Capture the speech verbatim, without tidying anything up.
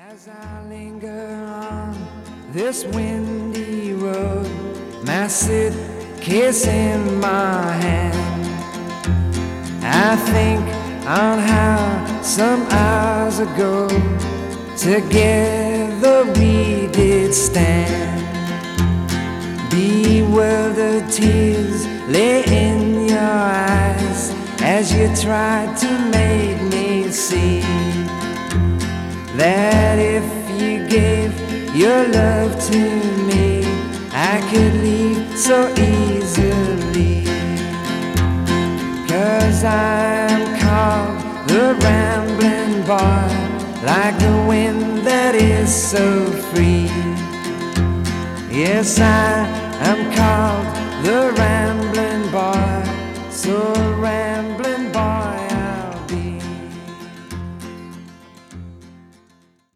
As I linger on this windy road, my suitcase in my hand, I think on how some hours ago together we did stand. Bewildered tears lay in your eyes as you tried to make me see that if you gave your love to me, I could leave so easily. 'Cause I'm called the rambling boy, like the wind that is so free. Yes, I am called the rambling boy, so rambling.